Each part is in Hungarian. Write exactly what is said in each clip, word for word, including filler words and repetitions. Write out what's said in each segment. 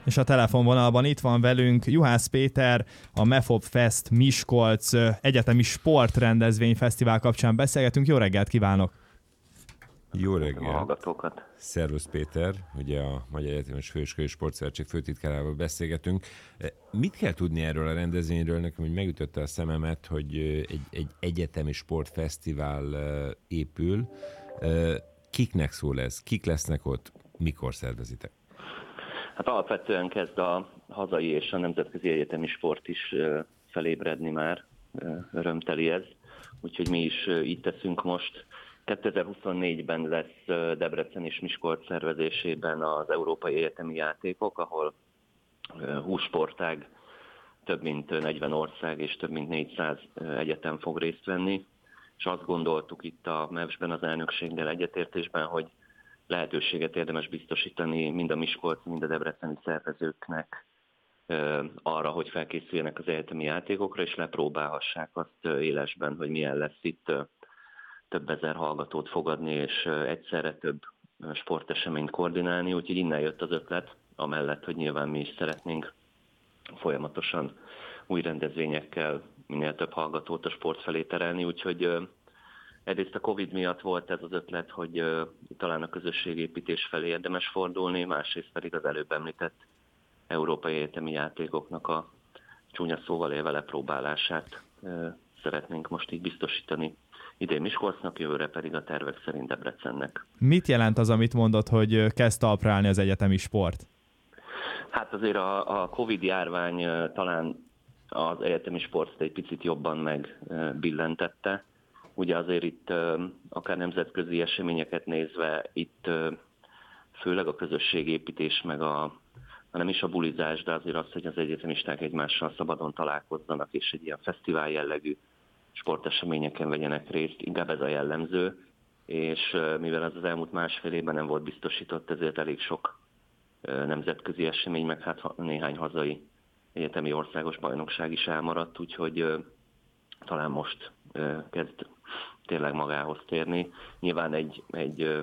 És a telefonvonalban itt van velünk Juhász Péter, a MEFOP Fest Miskolc egyetemi sportrendezvény fesztivál kapcsán beszélgetünk. Jó reggelt kívánok! Jó reggelt! Szervusz Péter, ugye a Magyar Egyetemes Főiskolai Sportszövetség főtitkárával beszélgetünk. Mit kell tudni erről a rendezvényről? Nekem úgy megütötte a szememet, hogy egy, egy egyetemi sportfesztivál épül. Kiknek szól ez? Kik lesznek ott? Mikor szervezitek? Hát alapvetően kezd a hazai és a nemzetközi egyetemi sport is felébredni már, örömteli ez, úgyhogy mi is így teszünk most. kétezer-huszonnégyben lesz Debrecen és Miskolc szervezésében az Európai Egyetemi Játékok, ahol húsz sportág, több mint negyven ország és több mint négyszáz egyetem fog részt venni, és azt gondoltuk itt a mevs-ben az elnökséggel egyetértésben, hogy lehetőséget érdemes biztosítani mind a miskolci, mind a debreceni szervezőknek arra, hogy felkészüljenek az egyetemi játékokra, és lepróbálhassák azt élesben, hogy milyen lesz itt több ezer hallgatót fogadni, és egyszerre több sporteseményt koordinálni, úgyhogy innen jött az ötlet, amellett, hogy nyilván mi is szeretnénk folyamatosan új rendezvényekkel minél több hallgatót a sport felé terelni, úgyhogy egyrészt a Covid miatt volt ez az ötlet, hogy uh, talán a közösségépítés felé érdemes fordulni, másrészt pedig az előbb említett európai egyetemi játékoknak a csúnya szóval élve lepróbálását uh, szeretnénk most így biztosítani idén Miskolcnak, jövőre pedig a tervek szerint Debrecennek. Mit jelent az, amit mondott, hogy kezd talpra állni az egyetemi sport? Hát azért a, a Covid járvány uh, talán az egyetemi sportot egy picit jobban megbillentette. Ugye azért itt akár nemzetközi eseményeket nézve, itt főleg a közösségépítés, meg a, ha nem is a bulizás, de azért az, hogy az egyetemisták egymással szabadon találkozzanak, és egy ilyen fesztivál jellegű sporteseményeken vegyenek részt, inkább ez a jellemző, és mivel ez az elmúlt másfél évben nem volt biztosított, ezért elég sok nemzetközi esemény, meg hát néhány hazai egyetemi országos bajnokság is elmaradt, úgyhogy talán most kezd tényleg magához térni. Nyilván egy, egy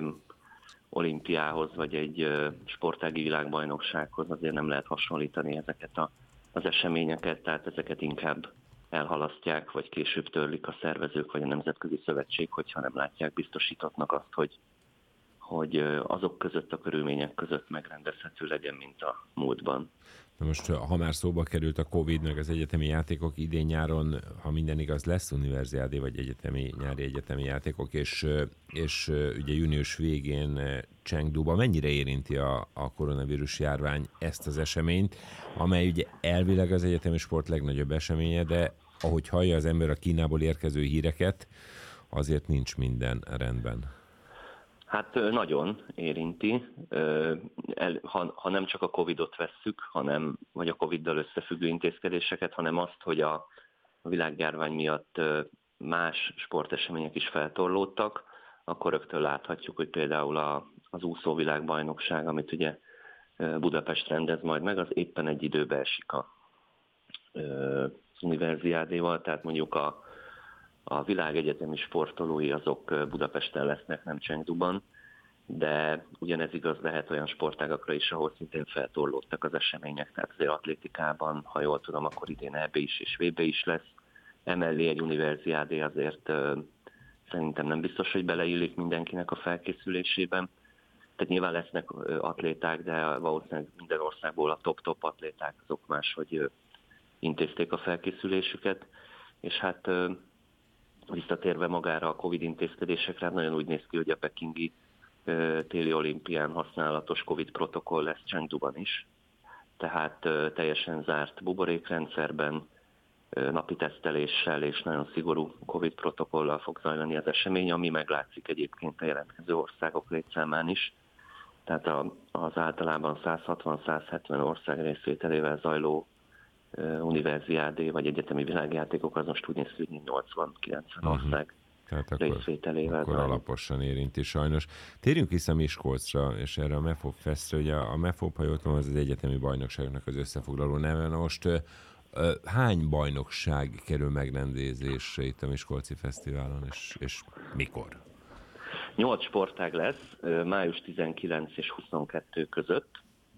olimpiához, vagy egy sportági világbajnoksághoz azért nem lehet hasonlítani ezeket a, az eseményeket, tehát ezeket inkább elhalasztják, vagy később törlik a szervezők, vagy a Nemzetközi Szövetség, hogyha nem látják biztosítottnak azt, hogy, hogy azok között, a körülmények között megrendezhető legyen, mint a múltban. Na most, ha már szóba került a Covid, meg az egyetemi játékok, idén nyáron, ha minden igaz, lesz univerziádé, vagy egyetemi, nyári egyetemi játékok, és, és ugye június végén Chengduba mennyire érinti a, a koronavírus járvány ezt az eseményt, amely ugye elvileg az egyetemi sport legnagyobb eseménye, de ahogy hallja az ember a Kínából érkező híreket, azért nincs minden rendben. Hát nagyon érinti, ha, ha nem csak a Covidot vesszük, hanem, vagy a Coviddal összefüggő intézkedéseket, hanem azt, hogy a, a világjárvány miatt más sportesemények is feltorlódtak, akkor rögtön láthatjuk, hogy például a, az úszó világbajnokság, amit ugye Budapest rendez majd meg, az éppen egy időbe esik a, az univerziádéval, tehát mondjuk a A világ egyetemi sportolói azok Budapesten lesznek, nem Chengduban, de ugyanez igaz lehet olyan sportágakra is, ahol szintén feltorlódtak az események, tehát azért atlétikában, ha jól tudom, akkor idén E B is és V B is lesz. Emellé egy univerziádé azért uh, szerintem nem biztos, hogy beleillik mindenkinek a felkészülésében. Tehát nyilván lesznek uh, atléták, de valószínűleg minden országból a top-top atléták azok máshogy uh, intézték a felkészülésüket, és hát uh, visszatérve magára a Covid intézkedésekre, nagyon úgy néz ki, hogy a pekingi uh, téli olimpián használatos Covid protokoll lesz Chengduban is. Tehát uh, teljesen zárt buborékrendszerben, uh, napi teszteléssel és nagyon szigorú Covid protokollal fog zajlani az esemény, ami meglátszik egyébként a jelentkező országok létszámán is. Tehát a, az általában száz hatvan száz hetven ország részvételével zajló univerziádé vagy egyetemi világjátékok, az most úgy néz ki, hogy nyolcvan-kilencven uh-huh. ország Tehát részvételével. Akkor, akkor alaposan érinti sajnos. Térjünk vissza Miskolcra, és erre a MEFOP Festre, ugye a MEFOP, ha jól tudom, az az egyetemi bajnokságnak az összefoglaló neve. Na most uh, hány bajnokság kerül megrendezésre itt a Miskolci Fesztiválon, és, és mikor? Nyolc sportág lesz, május tizenkilenc és huszonkettő között.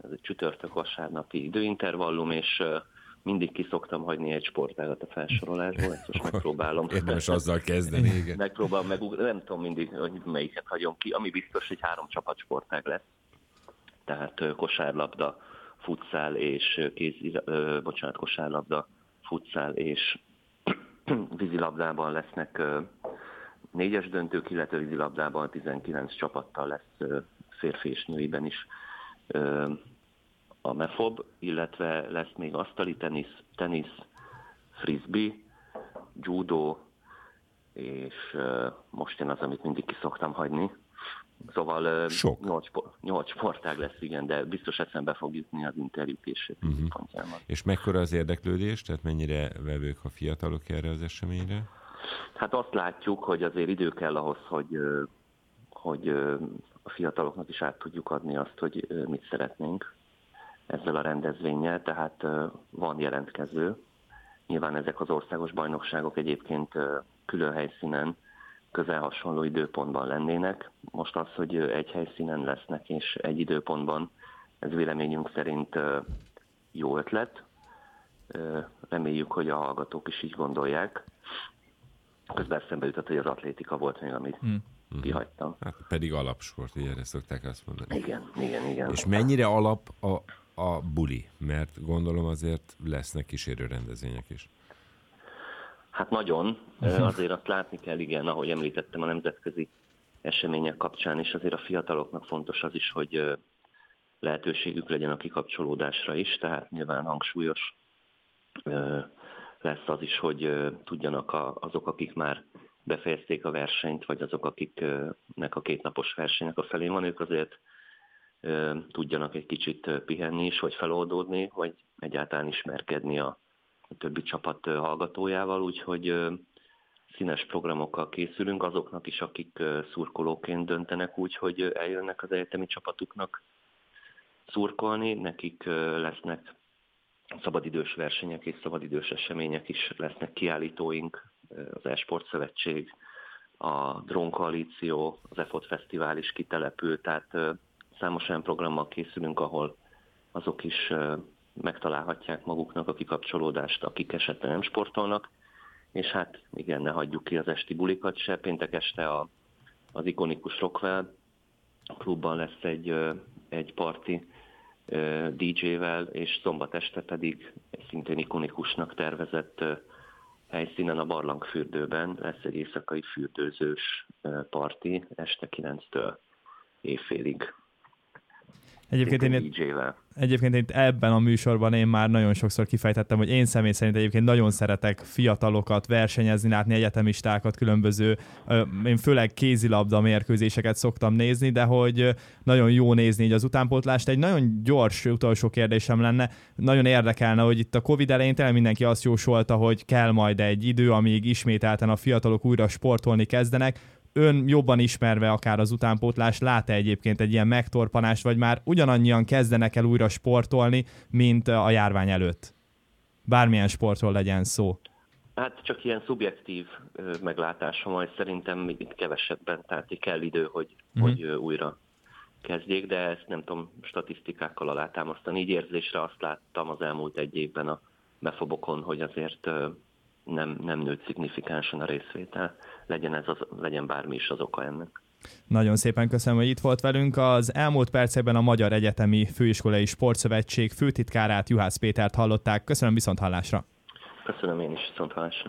ez egy csütörtök vasárnapi időintervallum, és mindig ki szoktam hagyni egy sportágat a felsorolásból, ezt most megpróbálom. Érdemes azzal kezdeni, igen. Megpróbálom meg, nem tudom mindig, hogy melyiket hagyom ki, ami biztos, hogy három csapat sportág lesz. Tehát kosárlabda, futszál és kézi, ö, bocsánat, kosárlabda, futszál és vízilabdában lesznek ö, négyes döntők, illetve vízilabdában tizenkilenc csapattal lesz ö, férfi és nőiben is ö, a mefob, illetve lesz még asztali tenisz, tenisz, frisbee, judo, és uh, most jön az, amit mindig ki szoktam hagyni. Szóval uh, nyolc, nyolc sportág lesz, igen, de biztos eszembe fog jutni az interjú később uh-huh. pontjában. És mekkora az érdeklődés? Tehát mennyire vevők a fiatalok erre az eseményre? Hát azt látjuk, hogy azért idő kell ahhoz, hogy, hogy a fiataloknak is át tudjuk adni azt, hogy mit szeretnénk ezzel a rendezvénnyel, tehát van jelentkező. Nyilván ezek az országos bajnokságok egyébként külön helyszínen, közel hasonló időpontban lennének. Most az, hogy egy helyszínen lesznek és egy időpontban, ez véleményünk szerint jó ötlet. Reméljük, hogy a hallgatók is így gondolják. Közben eszembe jutott, hogy az atlétika volt még, amit hmm. kihagytam. Hát pedig alapsport, ugye erre szokták azt mondani. Igen, igen, igen. És mennyire alap a, a buli? Mert gondolom azért lesznek kísérő rendezvények is. Hát nagyon. Azért azt látni kell, igen, ahogy említettem a nemzetközi események kapcsán, és azért a fiataloknak fontos az is, hogy lehetőségük legyen a kikapcsolódásra is, tehát nyilván hangsúlyos lesz az is, hogy tudjanak azok, akik már befejezték a versenyt, vagy azok, akiknek a kétnapos versenynek a felén van, ők azért tudjanak egy kicsit pihenni is, vagy feloldódni, vagy egyáltalán ismerkedni a a többi csapat hallgatójával, úgyhogy színes programokkal készülünk azoknak is, akik szurkolóként döntenek úgy, hogy eljönnek az egyetemi csapatuknak szurkolni. Nekik lesznek szabadidős versenyek és szabadidős események is, lesznek kiállítóink, az E-Sport Szövetség, a Drón Koalíció, az e fot Fesztivál is kitelepül, tehát számos olyan programmal készülünk, ahol azok is megtalálhatják maguknak a kikapcsolódást, akik esetleg nem sportolnak, és hát igen, ne hagyjuk ki az esti bulikat se. Péntek este a, az ikonikus Rockwell klubban lesz egy, egy parti dé dzsével, és szombat este pedig egy szintén ikonikusnak tervezett helyszínen, a Barlangfürdőben lesz egy éjszakai fürdőzős parti este kilenctől éjfélig. Egyébként én, egyébként én ebben a műsorban én már nagyon sokszor kifejtettem, hogy én személy szerint egyébként nagyon szeretek fiatalokat versenyezni, látni egyetemistákat, különböző, én főleg kézilabda mérkőzéseket szoktam nézni, de hogy nagyon jó nézni így az utánpótlást. Egy nagyon gyors utolsó kérdésem lenne, nagyon érdekelne, hogy itt a Covid elején tényleg mindenki azt jósolta, hogy kell majd egy idő, amíg ismételten a fiatalok újra sportolni kezdenek. Ön jobban ismerve akár az utánpótlást, lát-e egyébként egy ilyen megtorpanást, vagy már ugyanannyian kezdenek el újra sportolni, mint a járvány előtt? Bármilyen sportról legyen szó. Hát csak ilyen szubjektív meglátásom, hogy szerintem itt kevesebben, tehát kell idő, hogy, mm. hogy újra kezdjék, de ezt nem tudom statisztikákkal alátámasztani. Így érzésre azt láttam az elmúlt egy évben a mefobokon, hogy azért nem, nem nőtt szignifikánsan a részvétel. Legyen, ez az, legyen bármi is az oka ennek. Nagyon szépen köszönöm, hogy itt volt velünk. Az elmúlt percekben a Magyar Egyetemi Főiskolai Sportszövetség főtitkárát, Juhász Pétert hallották. Köszönöm, viszont hallásra. Köszönöm én is, viszont hallásra.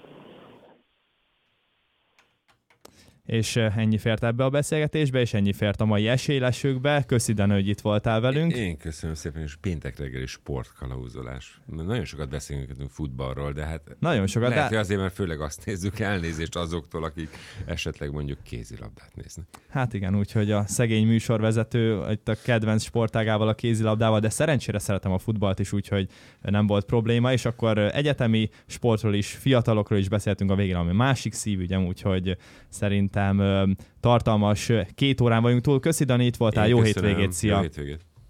És ennyi fért ebbe a beszélgetésbe, és ennyi fért a mai esélylesőkbe. Köszi, Dani, hogy itt voltál velünk. Én köszönöm szépen, és péntek reggeli sportkalauzolás. Nagyon sokat beszélünk futballról, de hát nagyon sokat, lehet, de... hogy azért, mert főleg azt nézzük, elnézést azoktól, akik esetleg mondjuk kézilabdát néznek. Hát igen, úgyhogy a szegény műsorvezető itt a kedvenc sportágával, a kézilabdával, de szerencsére szeretem a futballt is, úgyhogy nem volt probléma, és akkor egyetemi sportról is, fiatalokról is beszéltünk a végén, ami másik szívügyem, úgyhogy szerintem tartalmas két órán vagyunk túl. Köszi, Dani, itt voltál. Én jó köszönöm. Hétvégét, szia! Jó hétvégét.